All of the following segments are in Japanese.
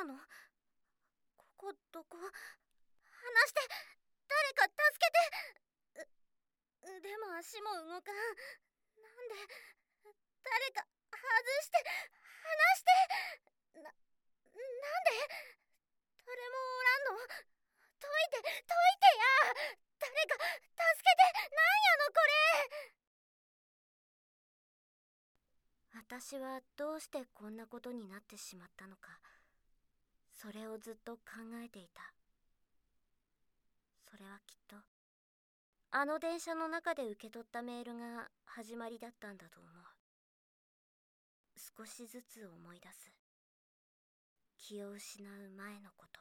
やの？ここどこ？話して、誰か助けて。腕も足も動かん。なんで？誰か外して話して。なんで？誰もおらんの？解いてや。誰か助けて。なんやのこれ。私はどうしてこんなことになってしまったのか、それをずっと考えていた。それはきっとあの電車の中で受け取ったメールが始まりだったんだと思う。少しずつ思い出す。気を失う前のこと。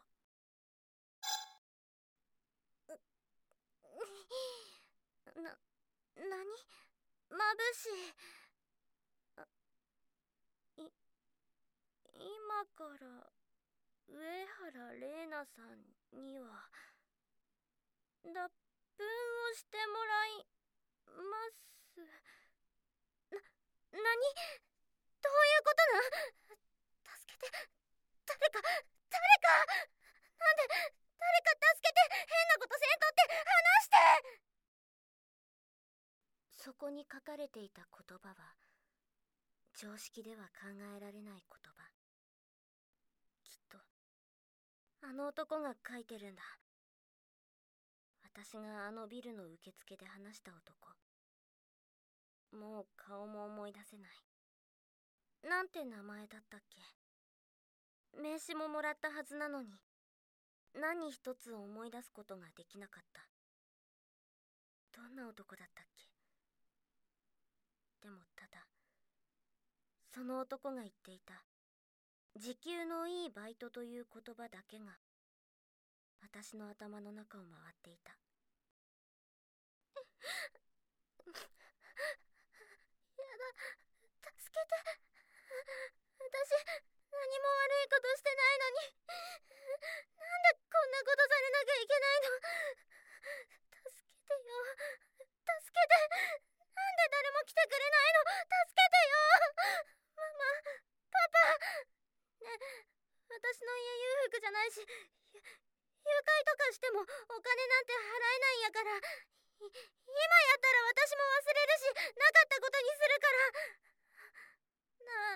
何？眩しい。今から上原玲奈さんには脱粉をしてもらいます。何？どういうことなん？助けて。誰かなんで？誰か助けて。変なことせんとって話して。そこに書かれていた言葉は常識では考えられない言葉。きっとあの男が書いてるんだ。私があのビルの受付で話した男。もう顔も思い出せない。なんて名前だったっけ？名刺ももらったはずなのに、何一つ思い出すことができなかった。どんな男だったっけ？でもただ、その男が言っていた時給のいいバイトという言葉だけが私の頭の中を回っていた。やだ、助けて。私、何も悪いことしてないのに、なんでこんなことされなきゃいけないの？助けてよ。助けて。なんで誰も来てくれないの？助けてよ。ママ、パパ。ねえ、私の家裕福じゃないし、誘拐とかしてもお金なんて払えないんやから、今やったら私も忘れるし、なかったことにするから。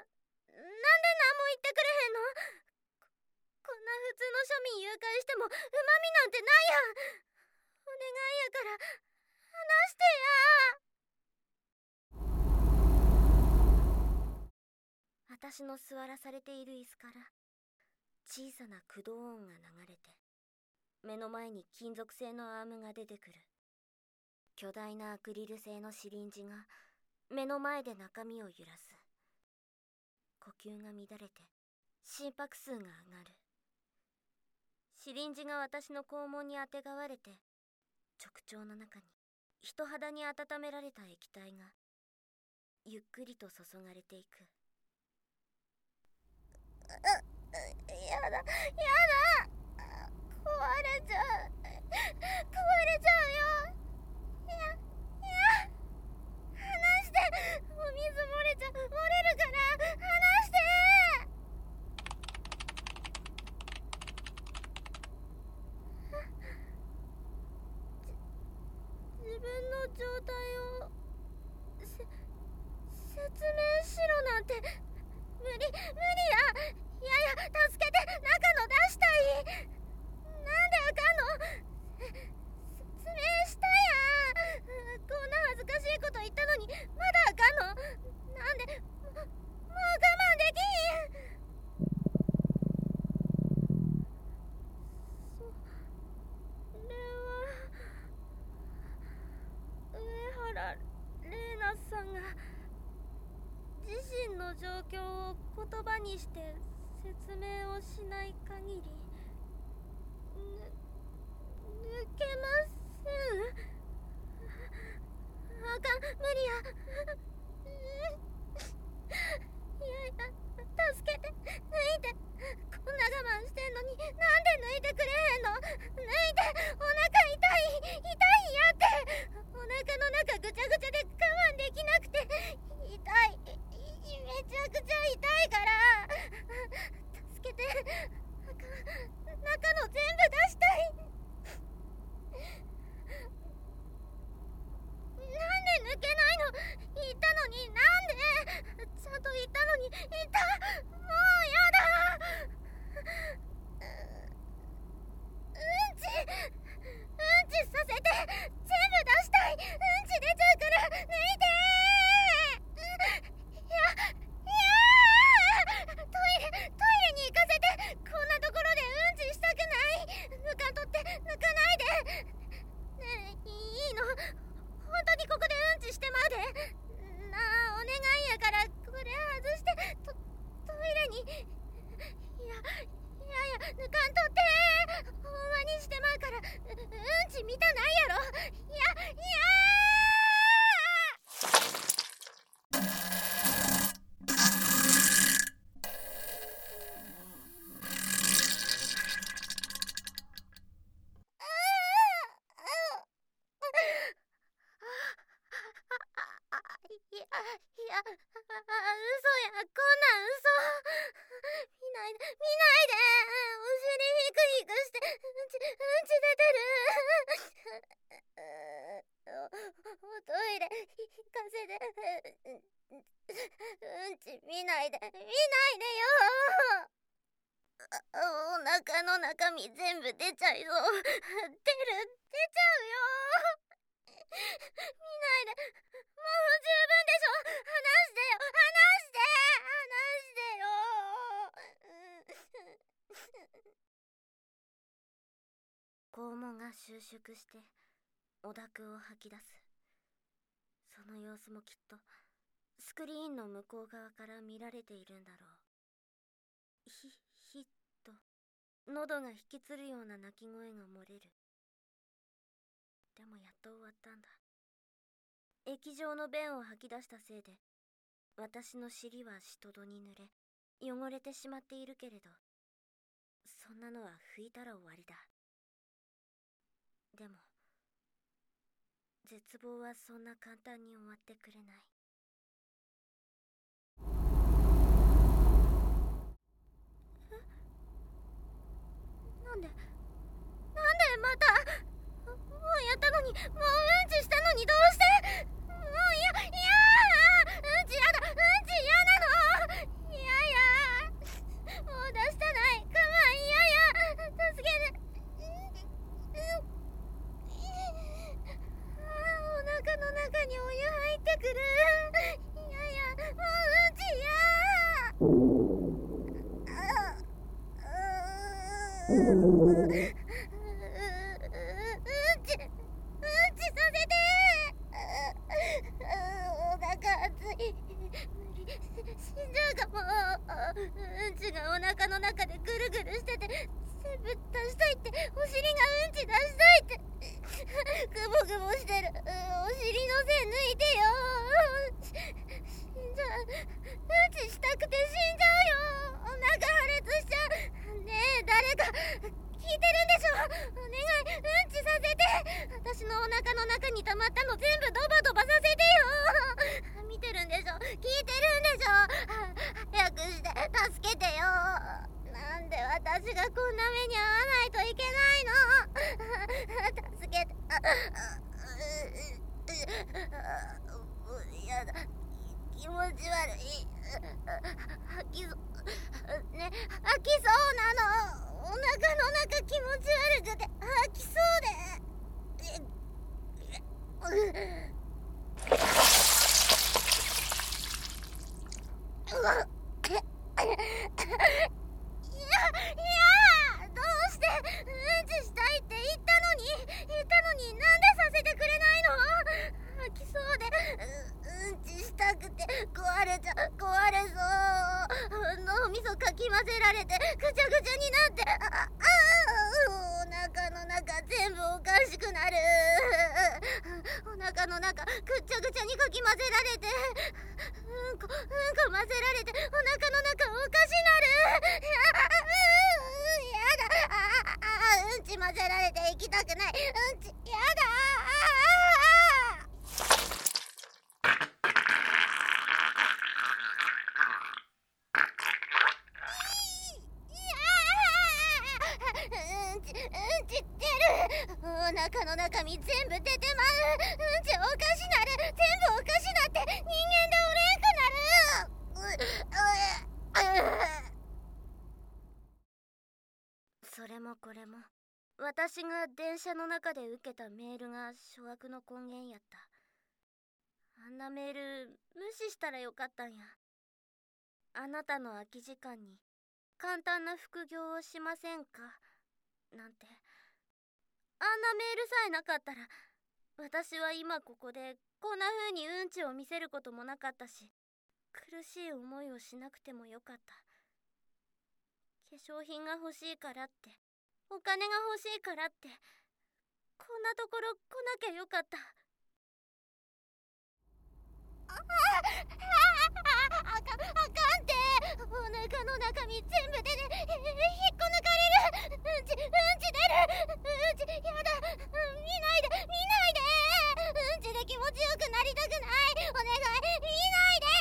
なんで何も言ってくれへんの？こんな普通の庶民誘拐してもうまみなんてないやん。お願いやから話してや。私の座らされている椅子から小さな駆動音が流れて、目の前に金属製のアームが出てくる。巨大なアクリル製のシリンジが目の前で中身を揺らす。呼吸が乱れて心拍数が上がる。シリンジが私の肛門にあてがわれて、直腸の中に人肌に温められた液体がゆっくりと注がれていく。やだ、壊れちゃう。よ。話して。お水漏れるから話して。自分の状態を説明しろなんて無理や。いや助けて。中の出したい。なんであかんの？説明したやん。こんな恥ずかしいこと言ったのにまだあかんの？なんでもう我慢できひん。それは上原玲奈さんが自身の状況を言葉にして説明をしない限り抜けません。あかん、無理や。いや、助けて。抜いて。こんな我慢してんのになんで抜いてくれへんの？抜いて。お腹痛いんやって。お腹の中ぐちゃぐちゃで我慢できなくて痛い。めちゃくちゃ痛いから助けて。 いた。もうやだ。うんちさせて。全部出したい。うんち出ちゃうから抜いて。トイレに行かせて。こんなところでうんちしたくない。抜かんとって抜かないで。ねえ、いいの？本当にここでうんちしてまうで。なあ、お願いやからこれ外して。トイレに。いや抜かんとって。ほんまにしてまうから。うんち見たないやろ。嘘や。こんなん嘘。見ないで。お尻ヒクヒクしてうんち出てる。おトイレ行かせて。うんち見ないでよ。お腹の中身全部出ちゃいそう。出ちゃうよ。見ないで。もう十分でしょ。離してよ。肛門が収縮してお濁を吐き出す。その様子もきっとスクリーンの向こう側から見られているんだろう。ひっと喉が引きつるような鳴き声が漏れる。でもやっと終わったんだ。液状の便を吐き出したせいで私の尻はしとどに濡れ汚れてしまっているけれど、そんなのは拭いたら終わりだ。でも絶望はそんな簡単に終わってくれない。なんでまた。もうやったのに。もううんちしたのにどうして。もううんちやだ。うんち嫌なの。もう出したない。我慢。助けて。お腹の中にお湯入ってくる。もううんちうんちさせて。お腹熱い。無理。死んじゃうかも。うんちがお腹の中でぐるぐるしてて、全部出したいって。お尻がうんち出したいって。グボグボしてる。お尻の線抜いてよ。死んじゃう。うんちしたくて死んじゃうよ。お腹破裂しちゃう。ねえ、誰か聞いてるんでしょ。お願い、うんちさせて。私のお腹の中に溜まったの全部ドバドバさせてよ。見てるんでしょ。聞いてるんでしょ。早くして助けてよ。なんで私がこんな目に遭わないといけないの。助けて。やだ。気持ち悪い。吐きそうなの。お腹の中気持ち悪くて吐きそうで。どうして。うんちしたいって言ったのになんでさせてくれないの。吐きそうで。うんちしたくて壊れそう。脳みそかき混ぜられてぐちゃぐちゃになって。お腹の中全部おかしくなる。お腹の中ぐちゃぐちゃにかき混ぜられて、うんこ混ぜられてお腹の中おかしなる。やだ。うんち混ぜられて行きたくない。うんちやだ。うんち出る。お腹の中身全部出てまう。うんちおかしなる。全部おかしなって人間でおれんくなる。 それもこれも私が電車の中で受けたメールが諸悪の根源やった。あんなメール無視したらよかったんや。あなたの空き時間に簡単な副業をしませんかなんて。あんなメールさえなかったら私は今ここでこんな風にうんちを見せることもなかったし、苦しい思いをしなくてもよかった。化粧品が欲しいからって、お金が欲しいからって、こんなところ来なきゃよかった。あかんって。お腹の中身全部で引っこ抜かれる。うんち出る。うんちやだ。見ないで。うんちで気持ちよくなりたくない。お願い、見ないで。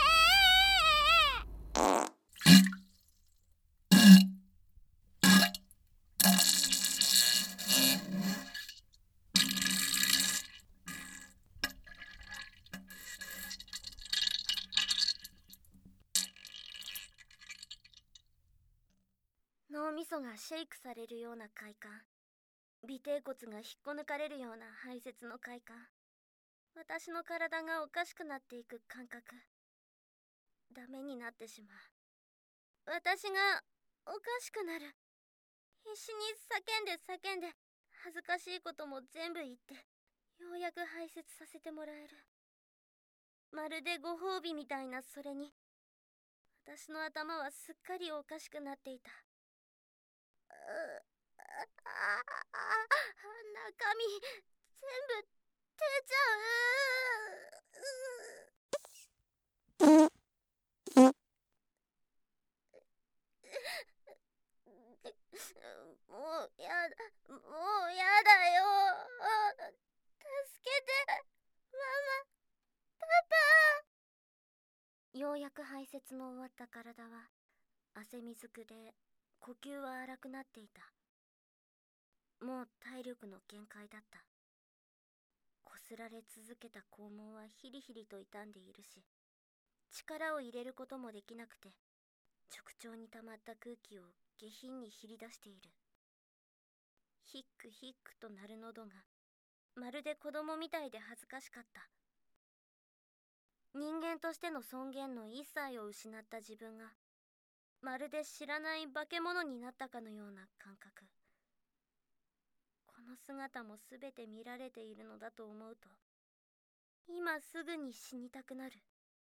脳みそがシェイクされるような快感、尾てい骨が引っこ抜かれるような排泄の快感、私の体がおかしくなっていく感覚。ダメになってしまう。私がおかしくなる。必死に叫んで恥ずかしいことも全部言って、ようやく排泄させてもらえる。まるでご褒美みたいなそれに、私の頭はすっかりおかしくなっていた。中身全部出ちゃう。もうやだよ。助けて、ママ、パパ。ようやく排泄の終わった体は汗水くで呼吸は荒くなっていた。もう体力の限界だった。こすられ続けた肛門はヒリヒリと傷んでいるし、力を入れることもできなくて、直腸に溜まった空気を下品にひり出している。ヒックと鳴る喉がまるで子供みたいで恥ずかしかった。人間としての尊厳の一切を失った自分がまるで知らない化け物になったかのような感覚。この姿も全て見られているのだと思うと、今すぐに死にたくなる。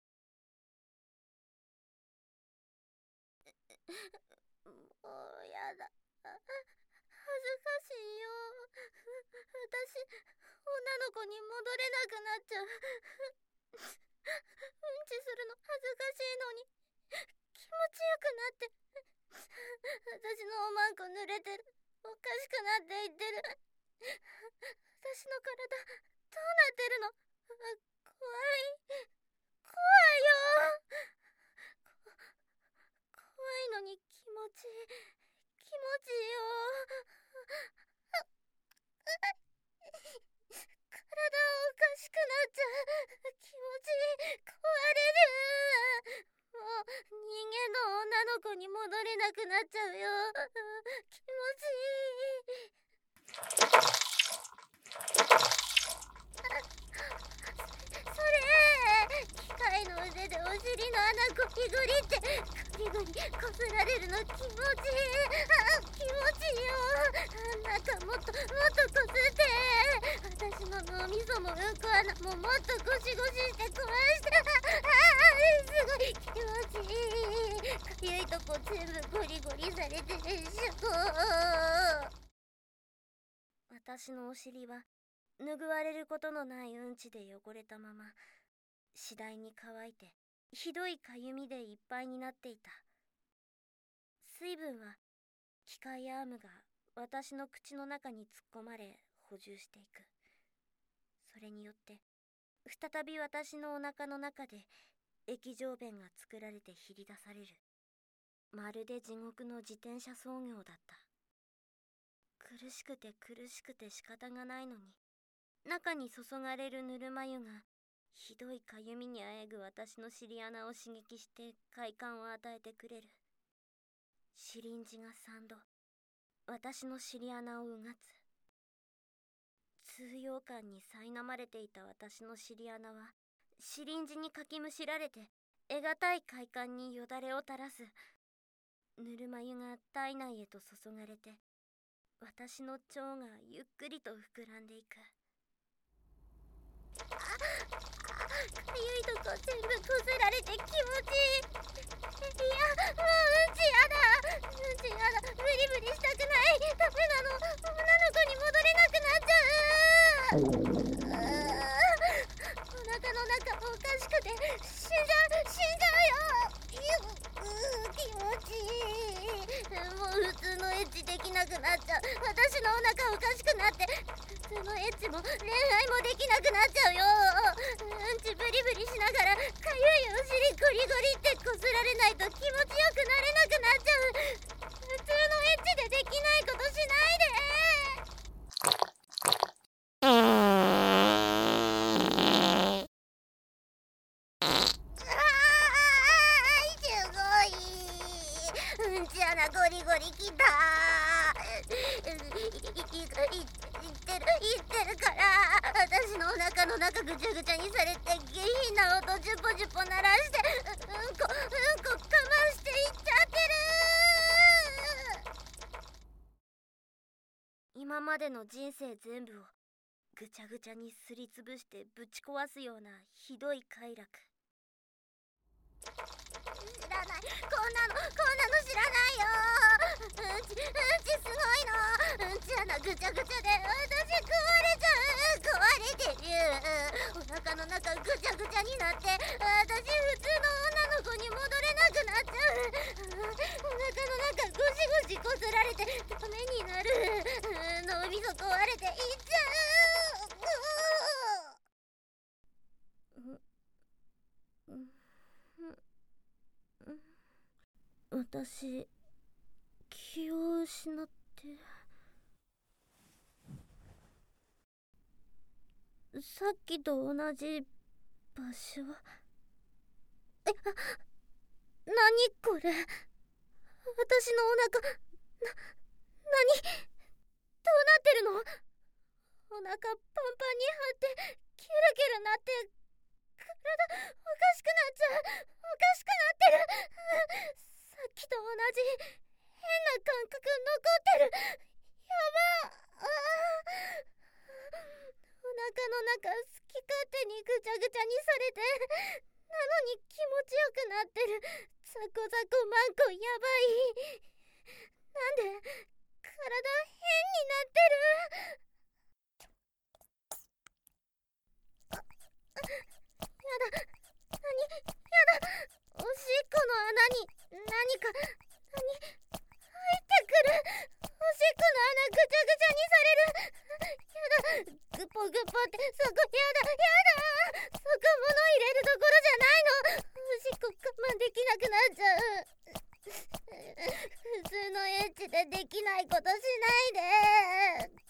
もうやだ。恥ずかしいよ。私、女の子に戻れなくなっちゃう。うんちするの恥ずかしいのに、気持ちよくなって。私のおまんこ濡れてる。おかしくなっていってる。私の体、どうなってるの？怖いよ。怖いのに気持ちいいよ。体おかしくなっちゃう。気持ちいい。壊れる。もう人間の女の子に戻れなくなっちゃうよ。気持ちいい。それ、機械の腕でお尻の穴ゴリゴリってグリグリこすられるの気持ちいい。気持ちいいよ。中もっとこすって。私の脳みそもうんこ穴ももっとゴシゴシして壊して。すごい気持ちいい。かゆいとこ全部ゴリゴリされてるし私のお尻は拭われることのないうんちで汚れたまま、次第に乾いてひどいかゆみでいっぱいになっていた。水分は機械アームが私の口の中に突っ込まれ補充していく。それによって再び私のお腹の中で液状便が作られてひり出される。まるで地獄の自転車操業だった。苦しくて仕方がないのに、中に注がれるぬるま湯がひどいかゆみにあえぐ私の尻穴を刺激して快感を与えてくれる。シリンジが3度、 私の尻穴をうがつ。痛痒感に苛まれていた私の尻穴はシリンジにかきむしられて得難い快感によだれを垂らす。ぬるま湯が体内へと注がれて私の腸がゆっくりと膨らんでいく。かゆいとこ全部こすられて気持ちいい。いや、もううんちやだ。うんちやだ。ブリブリしたくない。ダメなの。女の子に戻れなくなっちゃう。お腹の中おかしくて死んじゃうよ。気持ちいい。もう普通のエッチできなくなっちゃう。私のお腹おかしくなって普通のエッチも恋愛もできなくなっちゃうよ。うんちブリブリしながらかゆいお尻ゴリゴリってこすられないと気持ちよくなれなくなっちゃう。普通のエッチでできないことしないで。すごい。うんち穴ゴリゴリきた。言ってるから私のお腹の中ぐちゃぐちゃにされて下品な音ジュポジュポ鳴らしてうんこかましていっちゃってる。今までの人生全部をぐちゃぐちゃにすりつぶしてぶち壊すようなひどい快楽。知らない。こんなの知らないよ。うんちすごいの。うんち穴ぐちゃぐちゃで私壊れてる。お腹の中ぐちゃぐちゃになって私普通の女の子に戻れなくなっちゃう。お腹の中ゴシゴシこすられてダメになる。脳みそ壊れていっちゃう。私気を失ってさっきと同じ場所。何これ。私のお腹何どうなってるの。お腹パンパンに張ってキュルキュルなって体おかしくなっちゃう。おかしくなってる。さっきと同じ変な感覚残ってる。やば。お腹の中好き勝手にぐちゃぐちゃにされてなのに気持ちよくなってる。ザコザコマンコやばい。なんで体変になってる。やだ。やだ。おしっこの穴に何か入ってくる。おしっこの穴ぐちゃぐちゃにされる。やだ。グポグポってそこやだ。そこ物入れるところじゃないの。おしっこ我慢できなくなっちゃう。普通のエッチでできないことしないで。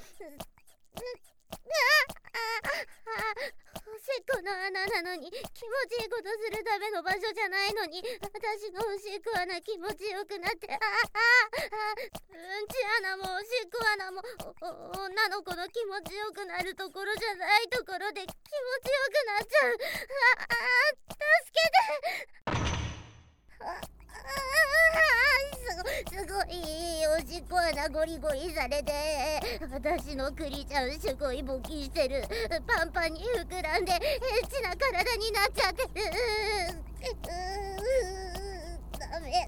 おしっこの穴なのに気持ちいいことするための場所じゃないのに私のおしっこ穴気持ちよくなってうんち穴もおしっこ穴も女の子の気持ちよくなるところじゃないところで気持ちよくなっちゃう。助けて。すごいおしっこ穴ゴリゴリされて私のクリちゃんすごい勃起してる。パンパンに膨らんでエッチな体になっちゃってる。ダメ。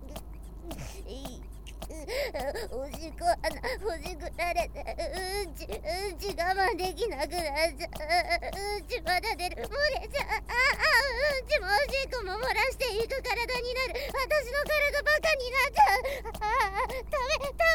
おしっこ穴ほじくられてうんち我慢できなくなっちゃう。うんちまだ出る。漏れちゃう。うんちもおしっこも漏らしていく体になる。私の体バカになっちゃう。ダメ。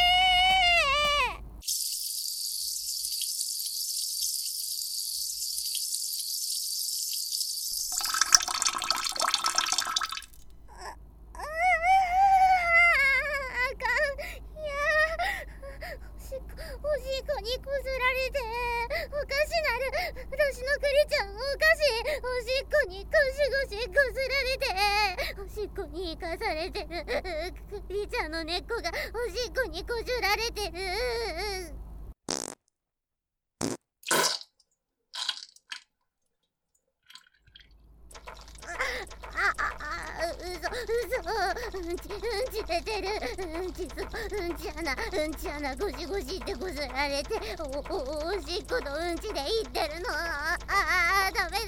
おしっこにこすられておかしなる。私のクリちゃんおかしい。おしっこにゴシゴシこすられておしっこに生かされてる。クリちゃんの根っこがおしっこにこじゅられてる。うんち出てる。うんち穴ゴシゴシってこすられて、おしっことうんちでいってるの。ダメ。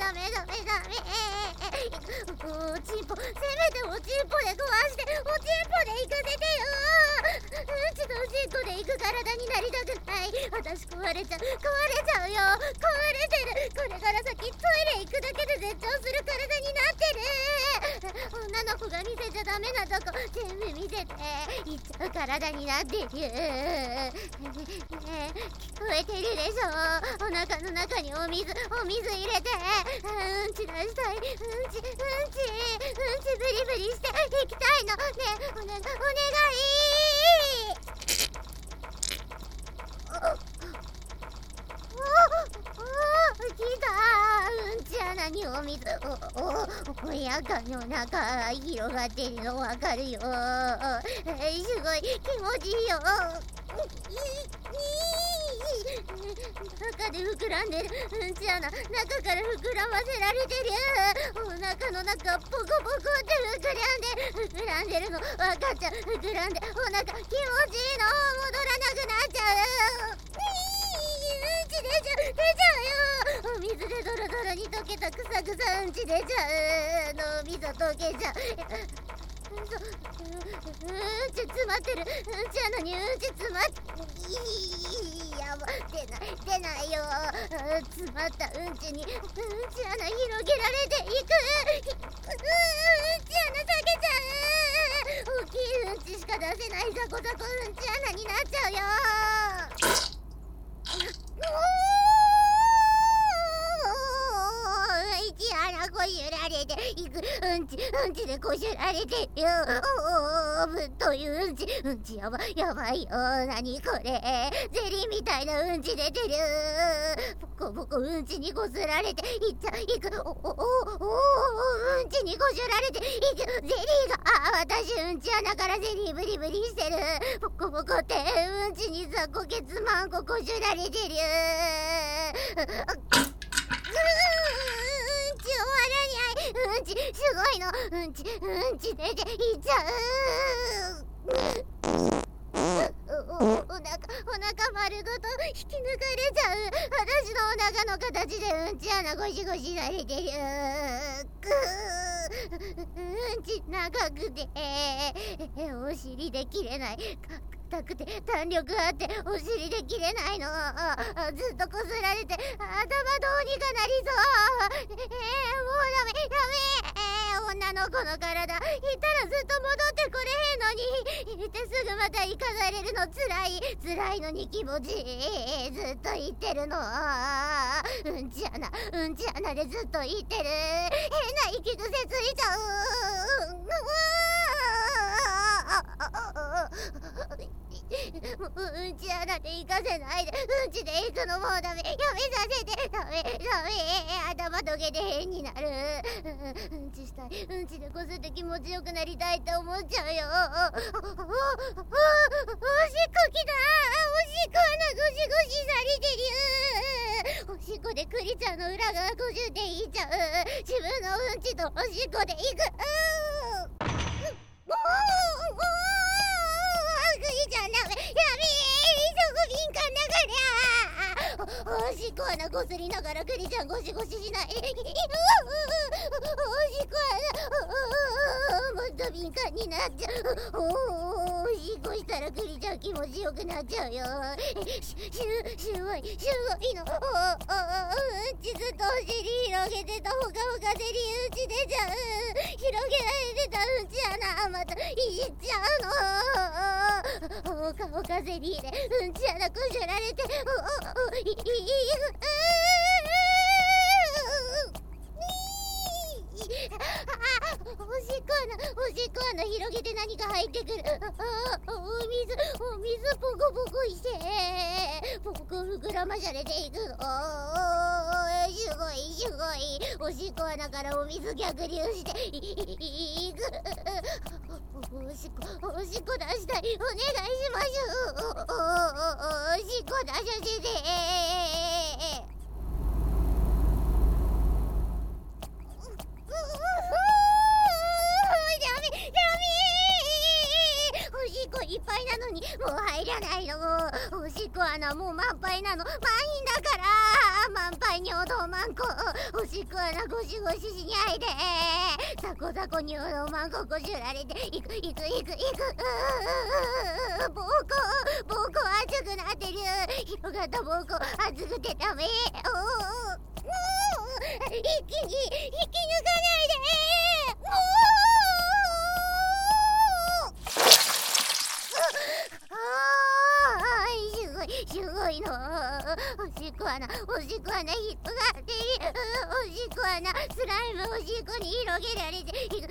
おちんぽ、せめておちんぽで壊して、おちんぽで行かせてよ。うんちとおしっこで行く体になりたくない。私壊れちゃうよ。壊れてる。これから先トイレ行くだけで絶頂する体になってる。女の子が見せちゃダメなとこ全部見せていっちゃう体になってる。ねえ、聞こえてるでしょ。お腹の中にお水入れて、うんち出したい。うんちブリブリしていきたいの。ねえ、お願い。来た。うんち穴にお水。おやかの中広がってるのわかるよ。すごい気持ちいいよ。中で膨らんでる。うんち穴、中から膨らませられてる。お腹の中ポコポコって膨らんでるのわかっちゃう。膨らんでお腹気持ちいいの。戻らなくなっちゃう。うんち出ちゃうよ。お水でドロドロに溶けたくさうんち出ちゃう。脳みそ溶けちゃう。うんち詰まってる。うんち穴にうんち詰まってやば、出ないよ。詰まったうんちにうんち穴広げられていく。うんち穴裂けちゃう。大きいうんちしか出せないザコうんち穴になっちゃうよ。こじゅられていく。うんちでこじゅられてよ。ぶっというんちやばいよ。なにこれ、ゼリーみたいなうんち出てる。ポコうんちにこすられていく。うんちにこじゅられていく。ゼリーが私うんち穴からゼリーブリブリしてる。ポコってうんちに雑魚ケツマンコこじゅられてる。うんちすごいの。うんち出ていっちゃう。お腹丸ごと引き抜かれちゃう。私のお腹の形でうんち穴ゴシゴシされてる。うんち長くてお尻で切れない。硬くて弾力あってお尻で切れないの。ずっとこすられて頭どうにかなりそう。もうダメ。女の子の体いたらずっと戻ってこれへんのに、いてすぐまた行かされるの辛いのに気持ちいい。ずっと言ってるの。うんち穴でずっと言ってる。変な息癖ついちゃう。うんち穴で行かせないで。うんちで行くのもうダメ。やめさせて。ダメ。頭溶けて変になる。うんちしたい。うんちでこすって気持ちよくなりたいって思っちゃうよ。おしっこきた。おしっこ穴ゴシゴシされてる。おしっこでクリちゃんの裏側こじゅっていっちゃう。自分のうんちとおしっこで行く。クリちゃんダメ。やべえ。そこ敏感だから。おしっこ穴こすりながらクリちゃんゴシゴシしない。おしっこ穴もっと敏感になっちゃう。おしっこしたらクリちゃん気持ちよくなっちゃうよ。すごいの。うんちずっとお尻広げてた。ほかほかゼリーうんち出ちゃう。広げられてたうんち穴またいっちゃうの。ほかほかゼリーでうんち穴こじゅられておしっこおしっこ穴広げて何か入ってくる。お水ポコポコしてポコ膨らまされていくの。すごいすごい。おしっこ穴からお水逆流していく。おしっこ出したい。お願いします。おしっこ出させて。おしっこいっぱいなのにもう入らないの。おしっこ穴もう満杯なの。満員だから満杯尿道マンコ。おしっこ穴ゴシゴシしないで。ザコザコ尿道マンコこじゅられていく。膀胱熱くなってる。広がった膀胱熱くてダメ。一気抜かないで。すごいの。おしっこ穴引っかかってる。おしっこ穴スライムおしっこに広げられていく。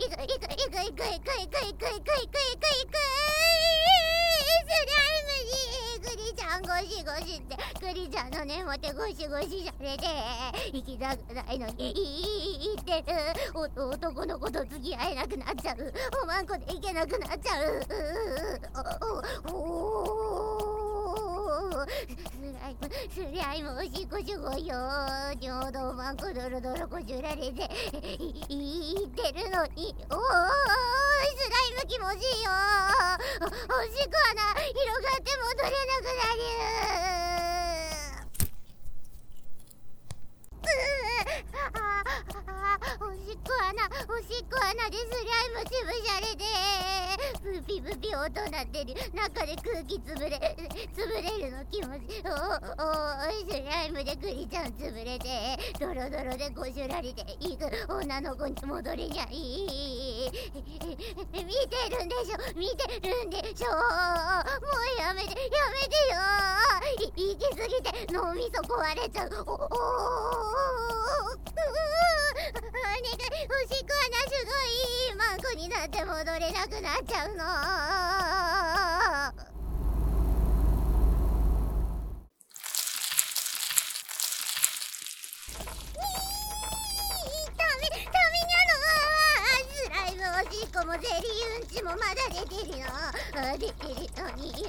スライムにグリちゃんゴシゴシってグリちゃんの根元ゴシゴシされて行きたくないのに行ってる。男の子と付き合えなくなっちゃう。おまんこで行けなくなっちゃう。スライムおしっこすごいよ。尿道マンコドロドロこじゅられていってるのに。スライム気持ちいいよ。おしっこ穴広がって戻れなくなる。おしっこ穴でスライム潰されてブピブピ音鳴ってる。中で空気潰れるの気持ち。スライムでクリちゃん潰れてドロドロでこしゅられていく。女の子に戻れにゃい。見てるんでしょ。もうやめてよ。行き過ぎて脳みそ壊れちゃう。お願い。おしっこ穴すごい。マンコになって戻れなくなっちゃうの。おしっこもゼリーうんちもまだ出てるよ。出てるのに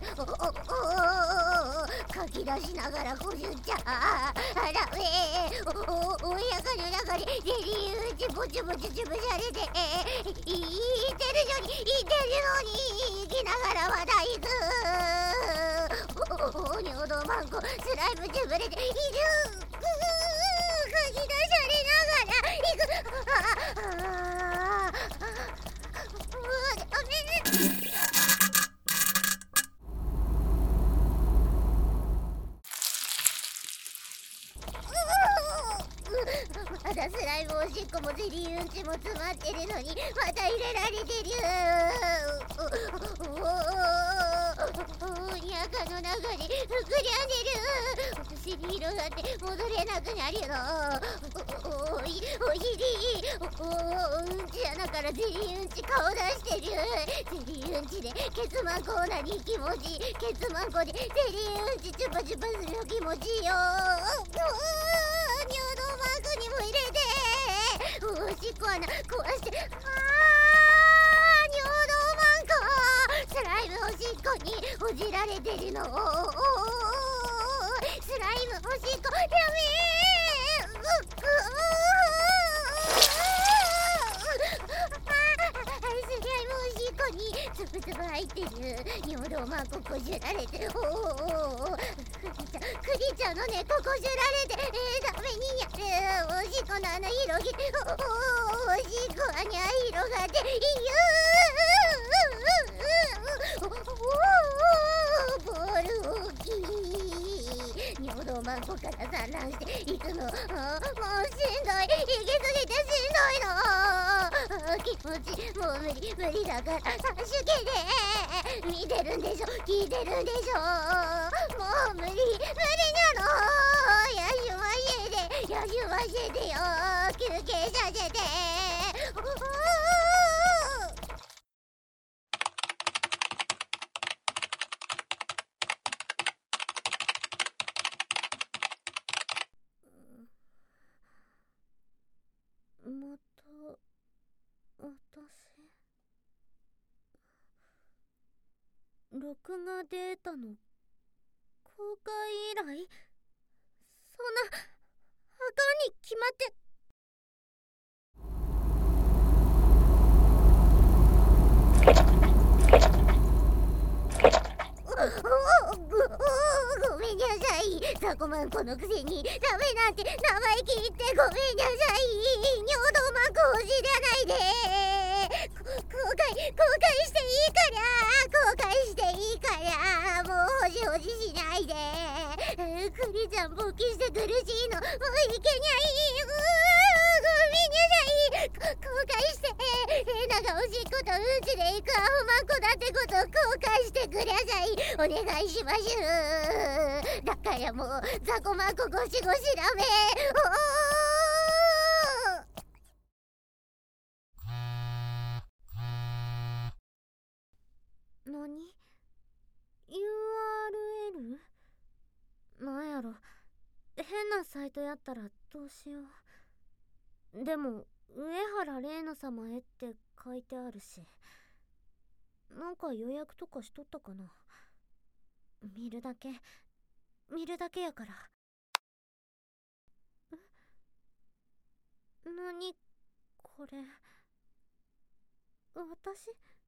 かき出しながらこしゅっちゃダメ。おやかの中でゼリーうんちぼちぼち潰されていってるのに生きながらまだ行く。尿道マンコスライム潰れている。かき出されながら行く。まだスライムおしっこもゼリーうんちも詰まってるのにまた入れられてる。おにゃかの中で膨らんでる。お尻広がって戻れなくなるの。お尻うんち穴からゼリーうんち顔出してる。ゼリーうんちでケツマンコオナニー気持ちいい。ケツマンコでゼリーうんちチュパチュパする気持ちいいよ。尿道マークにも入れておしっこ穴壊して。尿道マンコスライムおしっこにほじられてるの。スライムおしっこやめにつぶつぶ入ってる。尿道マンコこじゅられてクリちゃんの猫こじゅられてダメにやる。おしっこの穴広げておしっこ穴広がってボール大きい。尿道マンコから産卵していくの。もうしんどい。行き過ぎてしんどいの。気持ちもう無理だから助けて。見てるんでしょ聞いてるんでしょ。もう無理なの。休ませてよ。休憩させて。 録画データの公開依頼？そんなあかんに決まって。ごめんなさい。ザコマンコのくせにダメなんて生意気言ってごめんなさい。尿道マンコを知らないで。公開していいから、公開していいから、もうほじしないで。クリちゃん勃起して苦しいのもういけにゃい。ごめんなさい。公開してなんかおしっことうんちでいくアホマンコだってことを公開してください。お願いします。だからもうザコマンコゴシゴシダメ。何？ URL？ なんやろ、変なサイトやったらどうしよう。でも上原玲奈様へって書いてあるし、なんか予約とかしとったかな。見るだけやから。何これ、私？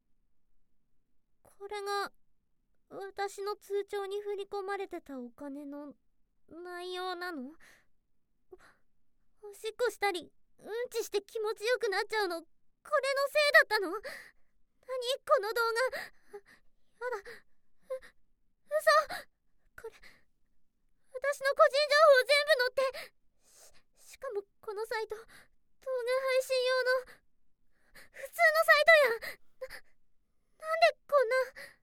これが私の通帳に振り込まれてたお金の内容なの？おしっこしたりうんちして気持ちよくなっちゃうの、これのせいだったの？何この動画。やだ、嘘。これ私の個人情報全部載って、しかもこのサイト動画配信用の普通のサイトやん。なんでこんな。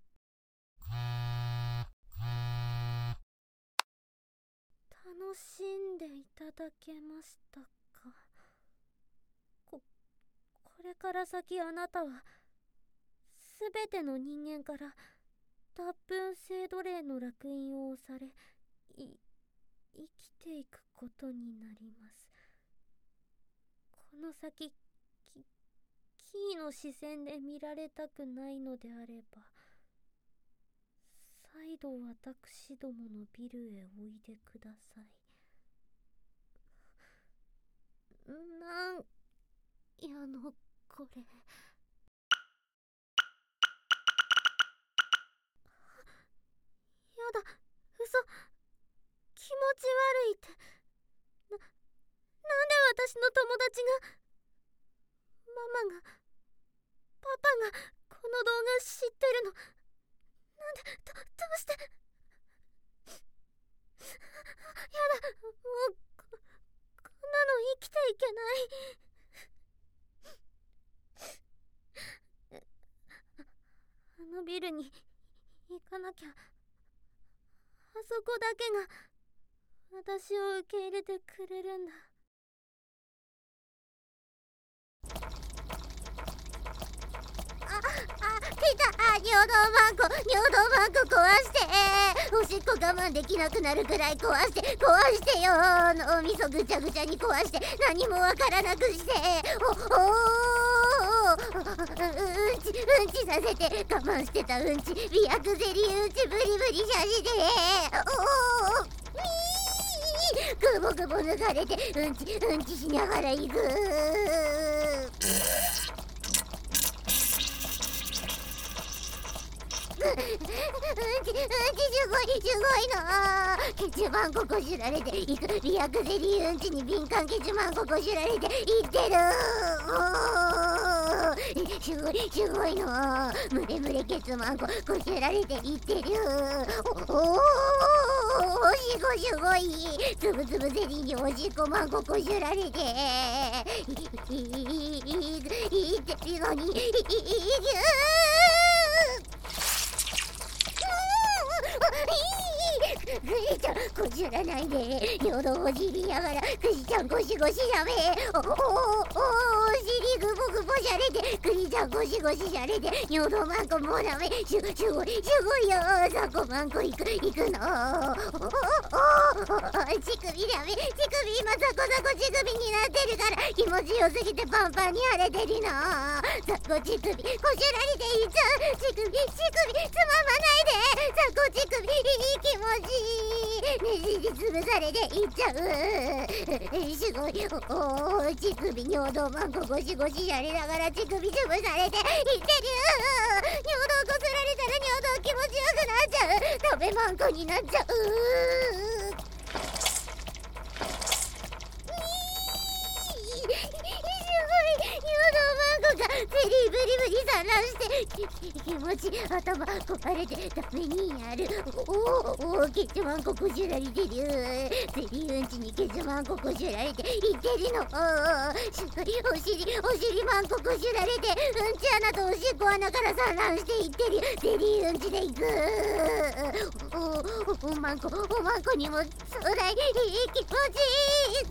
楽しんでいただけましたか？これから先あなたはすべての人間から脱粉性奴隷の烙印を押され生きていくことになります。この先キーの視線で見られたくないのであれば、再度私どものビルへおいでください。なんやのこれ。やだ、嘘。気持ち悪いって。なんで私の友達が、ママが、パパがこの動画知ってるの？なんで、どうして。やだ、もうこんなの生きていけない。あのビルに行かなきゃ。あそこだけが私を受け入れてくれるんだ。来た。尿道マンコ壊して。おしっこ我慢できなくなるくらい壊してよ。脳みそぐちゃぐちゃに壊して、何もわからなくして。うんちさせて、我慢してたうんち、美薬ゼリーうんちブリブリさせて。ぐぼぐぼ抜かれて、うんちしながら行く。うんちすごいの。ケチマンコこしられていく。美薬ゼリーうんちに敏感ケチマンコこしられていってる。すごいの。ムレケツマンコこしられていってる。おしっこすごい。つぶつぶゼリーにおしっこマンコこしられていってるのに。クリちゃんこしらないで。尿道をじりながらクリちゃんゴシゴシダメ。お尻グボグボじゃれで、クリちゃんゴシゴシじゃれで、尿道マンコもうダメ。すごいよ。ザコマンコ行くの。乳首ダメ。乳首今ザコ乳首になってるから気持ちよすぎてパンパンに腫れてるの。ザコ乳首こしられていっちゃう。乳首つままないで。ザコ乳首いい気持ちねじりつぶされていっちゃう。すごい。乳首尿道マンコゴシゴシやりながら乳首つぶされていってる。尿道こすられたら尿道気持ちよくなっちゃう。食べマンコになっちゃう。ゼリーブリブリ産卵して気持ち頭壊れてダメになる。ケツマンコこじられてる。ゼリーうんちにケツマンコこじられていってるの。しっかりお尻マンコこじられてうんち穴とおしっこ穴から産卵していってる。ゼリーうんちでいく。おまんこにもそうだいい気持ちいい。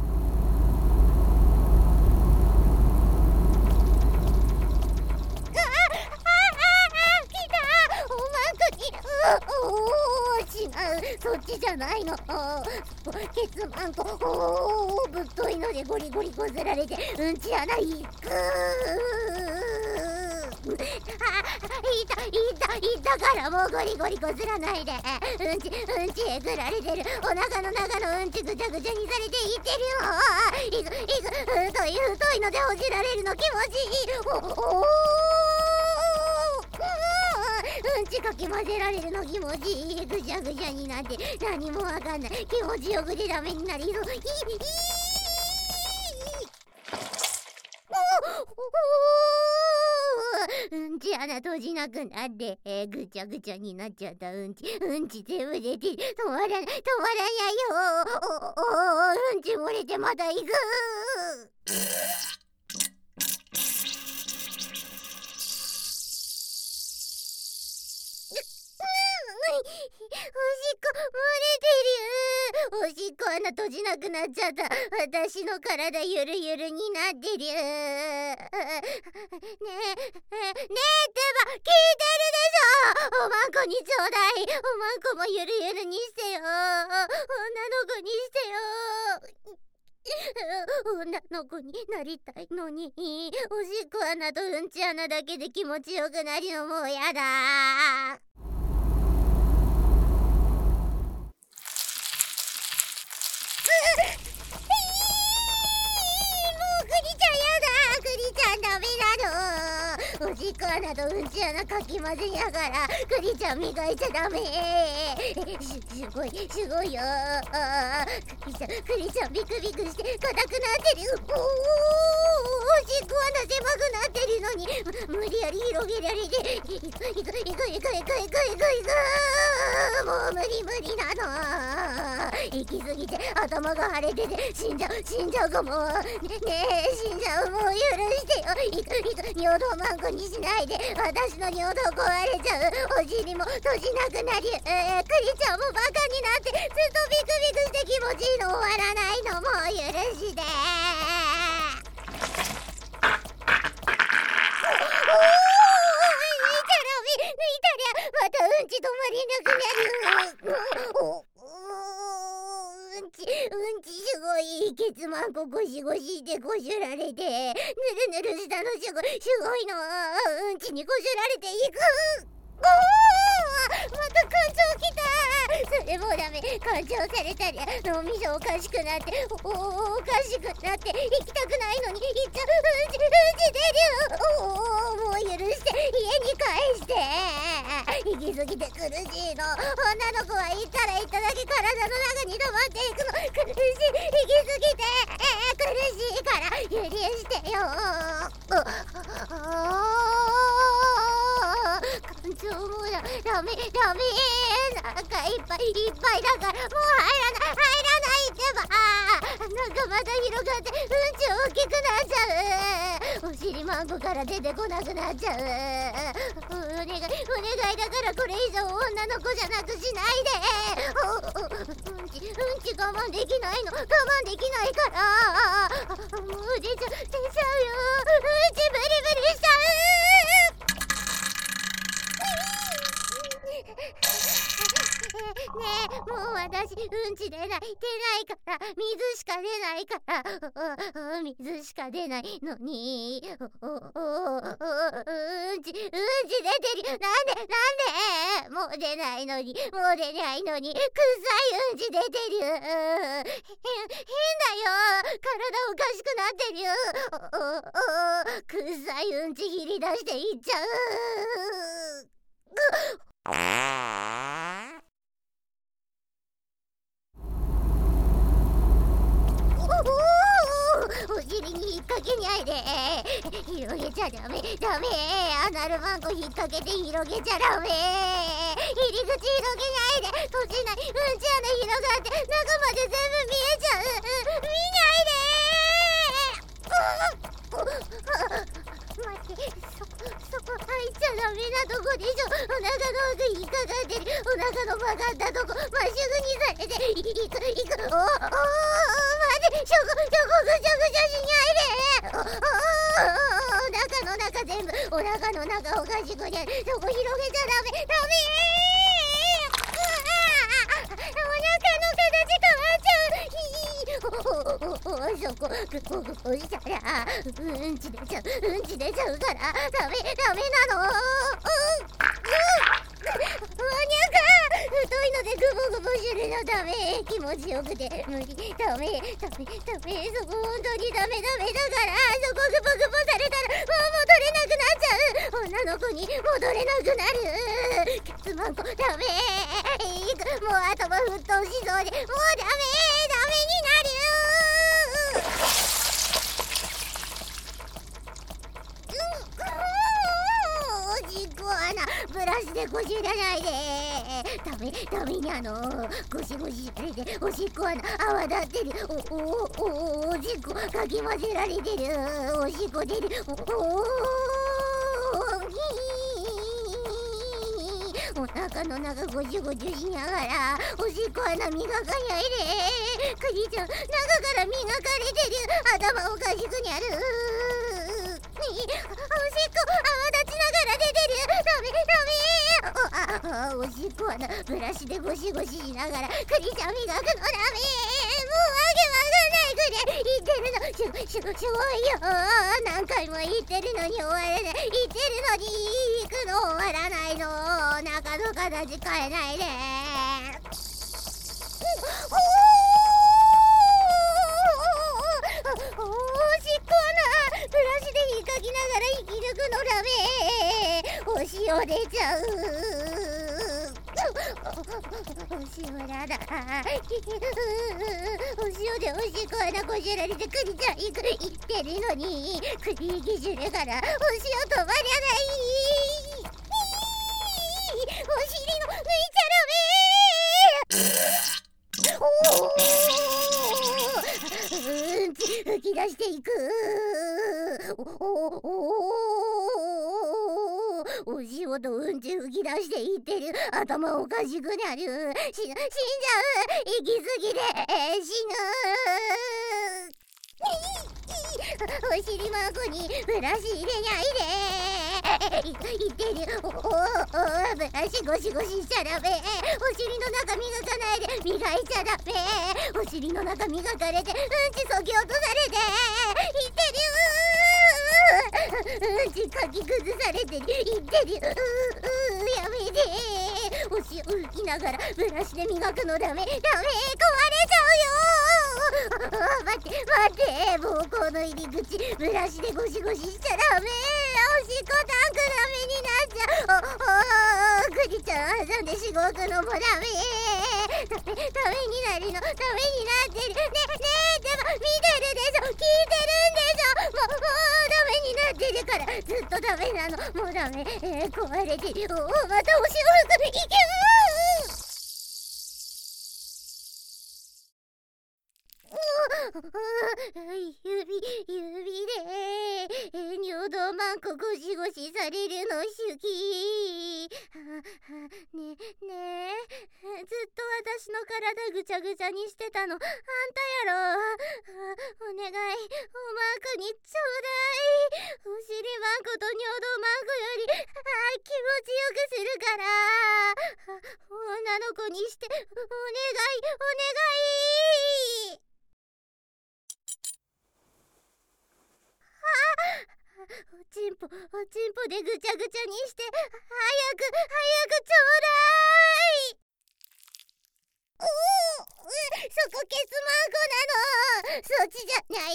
違う、そっちじゃないの。ケツマンコぶっといのでゴリゴリこすられてうんち穴いく。いたからもうゴリゴリこすらないで。うんちえぐられてる。お腹の中のうんちぐちゃぐちゃにされていってるよ。太いのでほじられるの気持ちいい。うんちかき混ぜられるの気持ちいい。ぐちゃぐちゃになって何もわかんない。気持ちよくてダメになりそう。うんち穴閉じなくなってぐちゃぐちゃになっちゃった。うんち全部出て止まらないよ。うんち漏れてまた行く。おしっこ穴閉じなくなっちゃった。私の体ゆるゆるになってる。ねえってば聞いてるでしょ。おまんこにちょうだい。おまんこもゆるゆるにしてよ。女の子にしてよ。女の子になりたいのにおしっこ穴とうんち穴だけで気持ちよくなるのもうやだ。おしっこ穴とうんち穴かき混ぜながらクリちゃん磨いちゃダメ。すごいよ。クリちゃんビクビクして硬くなってる。おしっこ穴狭くなってるのに無理やり広げられていく。もう無理なの。行き過ぎて頭が腫れてて死んじゃうかも。ねえ死んじゃう。もう許してよ。尿道マンコにしないで。私の尿道壊れちゃう。お尻も閉じなくなりクリちゃんもバカになってずっとビクビクして気持ちいいの終わらないの。もう許して。抜いたりゃまたうんち止まりなくなる。うんちすごい。ケツマンコゴシゴシでこしられてぬるぬるしたのすごいの。うんちにこしられていく。また感情きた。それもダメ。感情されたり脳みそおかしくなっておかしくなって行きたくないのに行っちゃう。うんち出る。もう許して家に返して。行き過ぎて苦しいの。女の子は行ったら行っただけ体の中に溜まっていくの。苦しい。行き過ぎて苦しいから許してよ。感情もダメ。腹いっぱいだからもう入らないってば。 中まだ広がってうんち大きくなっちゃう。お尻マンコから出てこなくなっちゃう。お願いだからこれ以上女の子じゃなくしないで。うんち我慢できないの、我慢できないから。もう出ちゃうよ。うんちブリブリしちゃう。ねえ、もう私うんち出ないから水しか出ないから水しか出ないのにうんち出てる。なんでもう出ないのに臭いうんち出てる。変だよ、体おかしくなってる。臭いうんち切り出していっちゃう。お尻に引っ掛けないで。広げちゃダメ。アナルマンコ引っ掛けて広げちゃダメ。入り口広げないで。閉じない。うんち穴広がって中まで全部見えちゃう。見ないで。待って、そこ入っちゃダメなとこでしょ。お腹の奥引っかかってる。お腹の曲がったとこまっすぐにされて行く。待って、そこぐちゃぐちゃしないで。お腹の中全部、お腹の中おかしくにゃる。そこ広げちゃダメ。お腹の形変わっちゃう。そこ押したらうんち出ちゃうからダメなの。太いのでグボグボするのダメ。気持ちよくて無理。ダメ。そこ本当にダメだから。そこグボグボされたらもう戻れなくなっちゃう。女の子に戻れなくなる。ケツマンコダメ。もう頭沸騰しそうでもうダメになる。おしっこ穴ブラシでこしらないで。ダメにゴシゴシされておしっこ穴泡立ってる。おしっこかき混ぜられてる。おしっこ出る。お腹の中ごちゅごちゅしながらおしっこ穴磨かないで。クリちゃん中から磨かれてる。頭おかしくにゃる。おしっこ泡立ちながら出てる。ダメ。おしっこ穴ブラシでゴシゴシしながらクリちゃん磨くのダメ。もうわけわかんないくらい言ってるの。すごいよ。何回も言ってるのに終わらない。言ってるのに行くの終わらないの。中の形変えないで。おしっこ穴ブラシで引っかきながら引き抜くのダメ。お塩出ちゃう。お塩だ。お塩でおしっこ穴こじられてクリちゃん行ってるのにクリ息するからお塩止まりゃない。お尻の抜いちゃダメ。うんち吹き出していく。お塩とうんち吹き出していってる。頭おかしくなる。死んじゃう。息すぎで死ぬ。お尻マークにブラシ入れないで。言ってる。ブラシゴシゴシしちゃダメ。お尻の中磨かないで。磨いちゃダメ。お尻の中磨かれてうんちそぎ落とされて言ってる。うんちかき崩されて言ってる。やめて。お塩拭きながらブラシで磨くのダメ。壊れちゃうよ。待って膀胱の入り口ブラシでゴシゴシしちゃダメ。おしっこタンクダメになっちゃう。クリちゃん挟んでしごくのもダメ。ダメになるの。ダメになってる。ねでも見てるでしょ。聞いてるんでしょ。もうダメになってるからずっとダメなの。もうダメ。壊れてる。またお塩拭く。いけ指で尿道マンコゴシゴシされるの好き。ねえずっと私の体ぐちゃぐちゃにしてたのあんたやろ。お願いおマンコにちょうだい。お尻マンコと尿道マンコより気持ちよくするから。女の子にしてお願いお願い。おちんぽでぐちゃぐちゃにして早くちょうだい。そこケツマンコなの。そっちじゃない。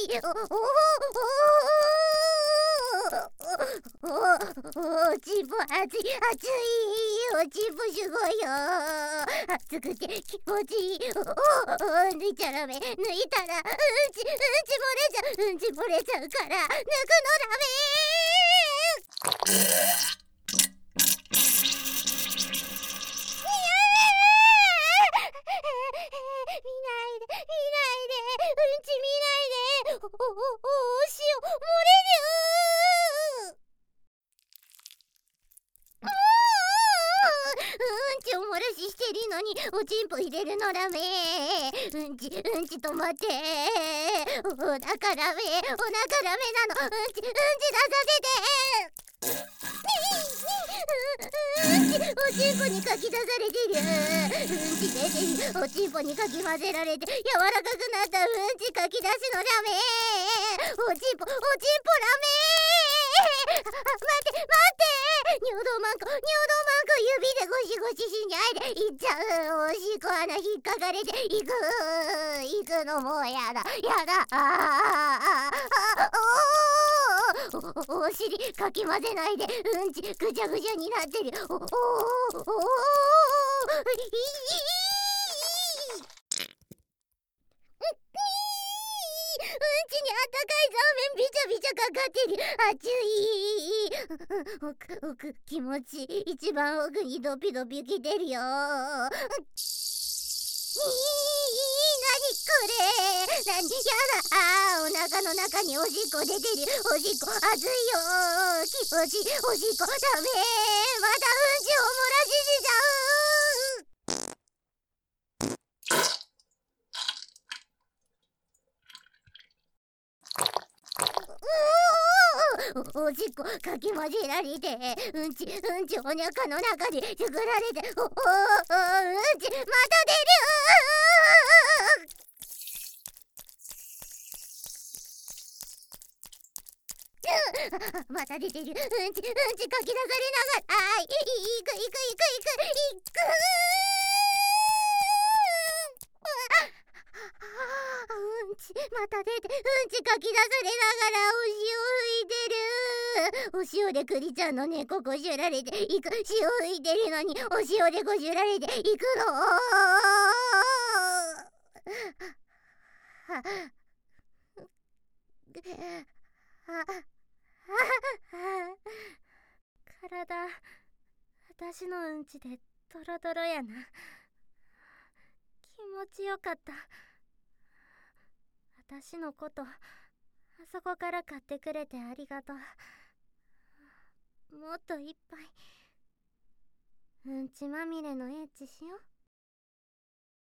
おちんぽ熱いおちんぽすごいよ。熱くて気持ちいい。抜いちゃダメ。抜いたらうんち漏れちゃうから抜くのダメ。うんち見ないで。お塩漏れる。うんちお漏らししてるのにおちんぽ入れるのダメ。うんち止まって。お腹ダメなの。うんち出させて。おちんぽにかき出されてる。うんち出てる。おちんぽにかき混ぜられて柔らかくなったうんちかき出すのダメ。おちんぽダメ。待って尿道マンコ指でゴシゴシしないで。いっちゃう。おしっこ穴引っかかれていくのもうやだお尻かき混ぜないで。うんちぐちゃぐちゃになってる。うんちにあったかい顔面ビチャビチャかかってる。熱い。奥気持ちいい。一番奥にドピドピきてるよ。なにこれ。やだ。お腹の中におしっこ出てる。おしっこ熱いよ。気持ちいい。おしっこダメ。またうんちを漏らししちゃう。おしっこかき混ぜられてうんちお腹の中で作られてうんちまた出る。また出てる。うんちかき出されながらいく。うんちまた出てうんちかき出されながらお塩でクリちゃんのねここしゅられていく。塩吹いてるのにお塩でこしゅられていくの。体私のうんちでドロドロやな。気持ちよかった。私のことあそこから買ってくれてありがとう。もっといっぱいうんちまみれのエッチしよう。